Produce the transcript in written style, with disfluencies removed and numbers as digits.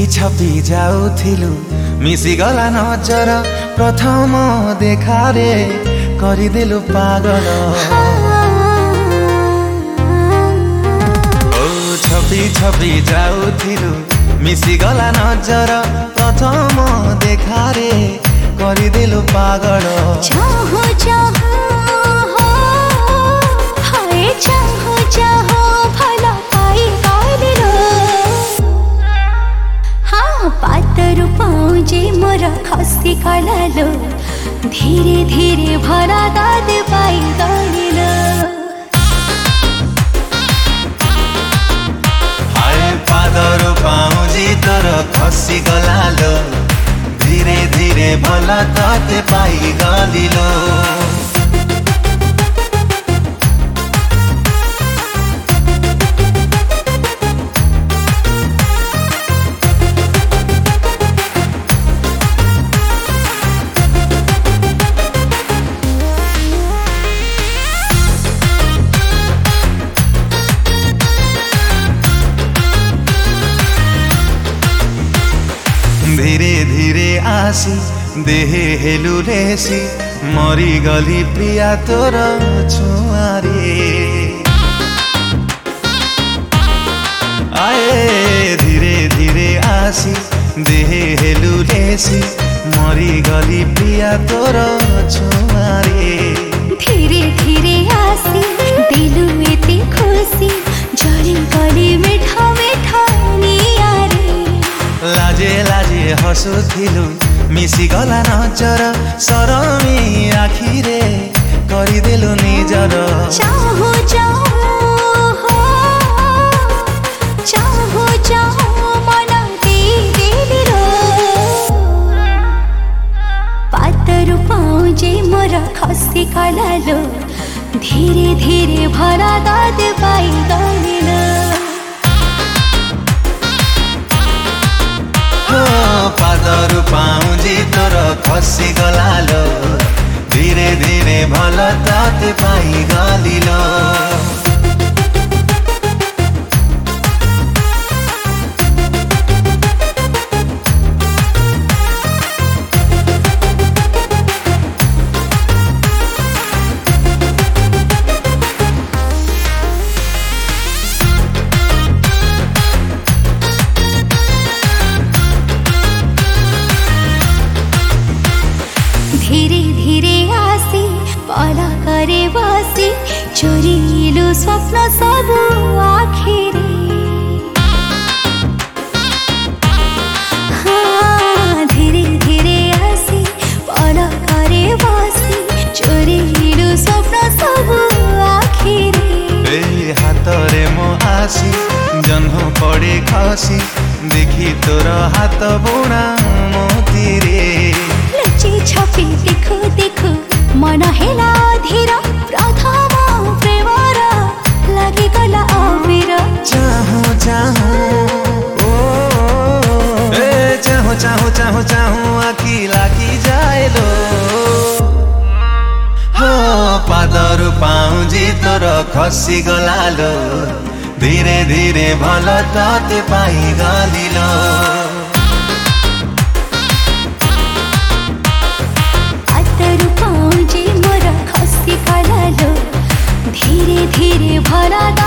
छपी जाउथिलु मिसिगला नजर प्रथम देखारे करिदेलु पागल। ओ छपी छपी जाउथिलु मिसिगला नजर प्रथम देखारे करिदेलु पागल। चाहो चाहो हो हाय चाहो चाहो भला पाई गालिलो। हाँ पातरु पाउजे मोर खसी गलालो धीरे धीरे भरा दाद पाई गालिलो। हाय पातरु पाउजी तोर खसी गलालो धीरे धीरे भला दाद पाई गालिलो। धीरे धीरे आसी देहे हेलु रेसी मरी गली प्रिया तोर छुआरे। आए धीरे धीरे आसी देहे हेलु रेसी मरी गली प्रिया तोर छुआरे। धीरे धीरे आसी दिलु एते खुशी जरी गली मिठा मिठा नियारे। लाजे लाजे हसुथिलु मिसिगला नजर सरमी आखिरे करिदेलु निजर। चाहो चाहो हो चाहो चाहो मन दिदिलो। पातरु पाउजे मोर खसी गलालो धीरे धीरे भरा दाद पाई गालिलो। पातरु पाउजी तोर खसी गलालो धीरे धीरे भल दाद पाई गालिलो। धीरे धीरे आसी पला करे बसी चोरिलु स्वप्न सबु आखिरे। हाँ धीरे धीरे आसी पला करे बसी चोरिलु स्वप्न सबु आखिरे। ए हातरे मो आसी जन्म पड़े खसी देखी तोर हाथ बुणा मोतीरे। लुचि छपी देखु देखु मन हेला धीर प्रथम प्रेमर लागि गला अबिर। चाहू चाहू ओ ए चाहू चाहू चाहू चाहू आखी लागी जाएलो। हो पातरु पाउजी तोर खसी गलालो धीरे धीरे भल तते पाई गालिलो। पातरु पाउजे मोर खसी गलालो धीरे धीरे भरा